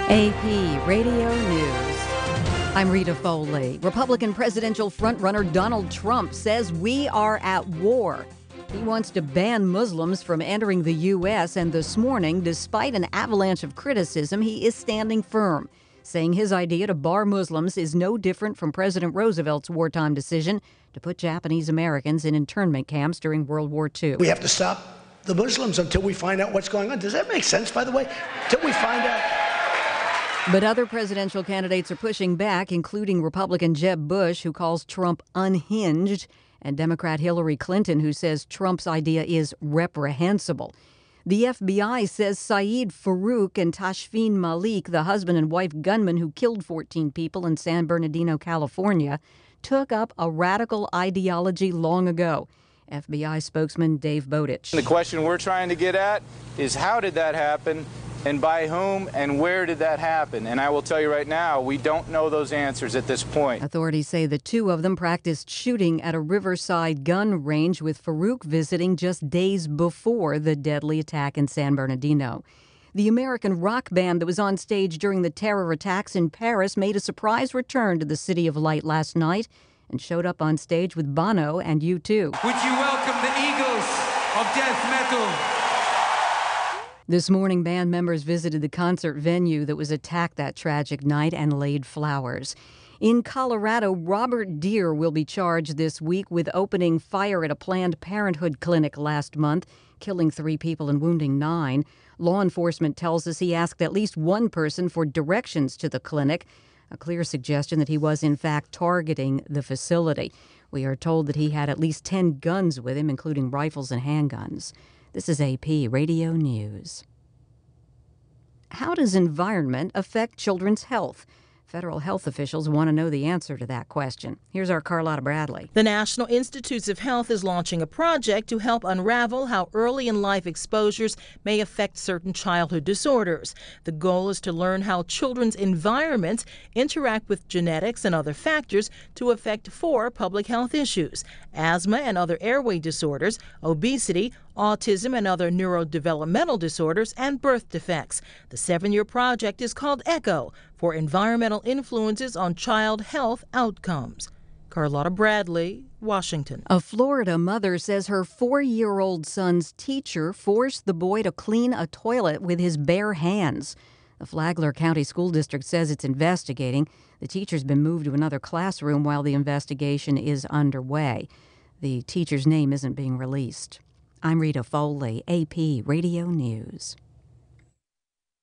AP Radio News. I'm Rita Foley. Republican presidential frontrunner Donald Trump says we are at war. He wants to ban Muslims from entering the U.S., and this morning, despite an avalanche of criticism, he is standing firm, saying his idea to bar Muslims is no different from President Roosevelt's wartime decision to put Japanese Americans in internment camps during World War II. We have to stop the Muslims until we find out what's going on. Does that make sense, by the way? Until we find out. But other presidential candidates are pushing back, including Republican Jeb Bush, who calls Trump unhinged, and Democrat Hillary Clinton, who says Trump's idea is reprehensible. The FBI says Saeed Farook and Tashfeen Malik, the husband and wife gunmen who killed 14 people in San Bernardino, California, took up a radical ideology long ago. FBI spokesman Dave Bowditch. The question we're trying to get at is how did that happen, and by whom, and where did that happen? And I will tell you right now, we don't know those answers at this point. Authorities say the two of them practiced shooting at a Riverside gun range, with Farook visiting just days before the deadly attack in San Bernardino. The American rock band that was on stage during the terror attacks in Paris made a surprise return to the City of Light last night and showed up on stage with Bono and U2. Would you welcome the Eagles of death metal? This morning, band members visited the concert venue that was attacked that tragic night and laid flowers. In Colorado, Robert Deere will be charged this week with opening fire at a Planned Parenthood clinic last month, killing 3 people and wounding 9. Law enforcement tells us he asked at least one person for directions to the clinic, a clear suggestion that he was in fact targeting the facility. We are told that he had at least 10 guns with him, including rifles and handguns. This is AP Radio News. How does environment affect children's health? Federal health officials want to know the answer to that question. Here's our Carlotta Bradley. The National Institutes of Health is launching a project to help unravel how early in life exposures may affect certain childhood disorders. The goal is to learn how children's environments interact with genetics and other factors to affect 4 public health issues: asthma and other airway disorders, obesity, autism and other neurodevelopmental disorders, and birth defects. The 7-year project is called ECHO, for environmental influences on child health outcomes. Carlotta Bradley, Washington. A Florida mother says her 4-year-old son's teacher forced the boy to clean a toilet with his bare hands. The Flagler County School District says it's investigating. The teacher's been moved to another classroom while the investigation is underway. The teacher's name isn't being released. I'm Rita Foley, AP Radio News.